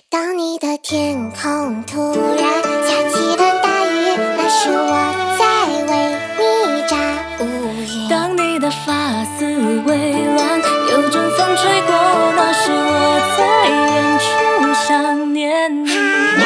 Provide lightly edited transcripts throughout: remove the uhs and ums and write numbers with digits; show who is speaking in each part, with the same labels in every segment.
Speaker 1: 当你的天空突然下起了大雨，那是我在为你炸乌云。
Speaker 2: 当你的发丝微乱，有阵风吹过，那是我在远处想念你。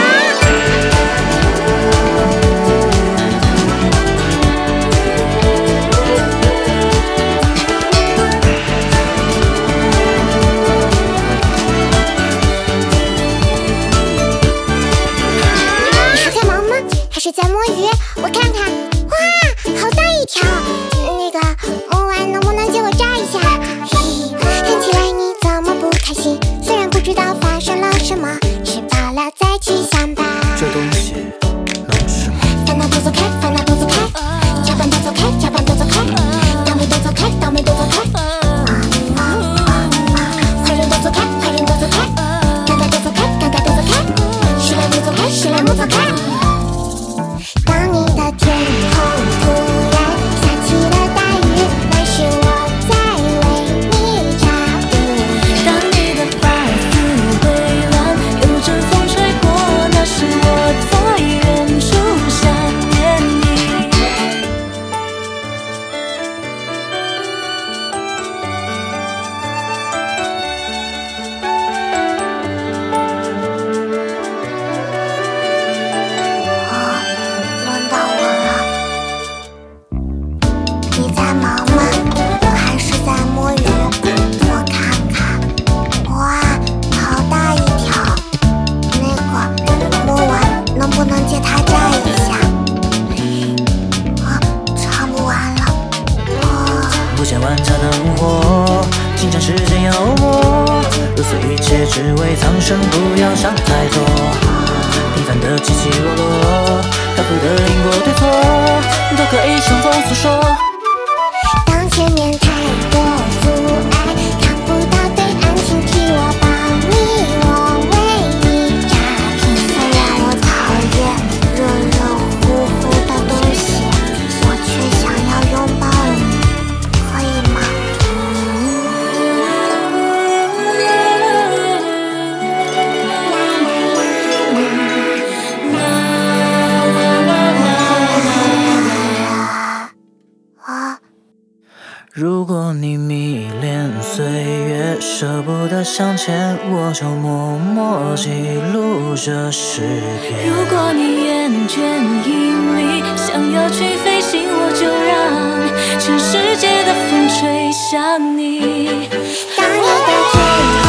Speaker 1: 是在摸鱼，我看看，哇，好大一条！那个摸完能不能借我扎一下？嘿，看起来你怎么不开心？虽然不知道发生了什么，吃饱了再去想吧。
Speaker 3: 这东西能吃吗？
Speaker 1: 烦恼都走开，烦恼都走开，加班都走开，加班都走开，倒霉都走开，倒霉都走开，坏人都走开，坏人都走开，尴尬都走开，尴尬都走开，失恋不走开，失恋不走开。当你的天空突然下起了大雨，那是我在为你炸乌云。
Speaker 2: 当你的发丝微乱，有阵风吹过，那是我在远处想念你。
Speaker 1: 轮到我了，你在忙吗？我还是在摸鱼。我看看，哇，好大一条！那个摸完能不能借它扎一下？插不完了。
Speaker 3: 不见万家灯火，清晨时间妖魔，如此一切只为苍生，不要想太多。平凡的起起落落，漂浮的因果对错，都可以向风诉说。
Speaker 1: 当前面太多阻碍，看不到对岸，请替我帮你，我为你炸平。虽然我讨厌热热乎乎的东西，我却想要拥抱你，可以吗？
Speaker 3: 如果你迷恋岁月，舍不得向前，我就默默记录这诗篇。
Speaker 2: 如果你厌倦引力，想要去飞行，我就让全世界的风吹向你。
Speaker 1: 当你的天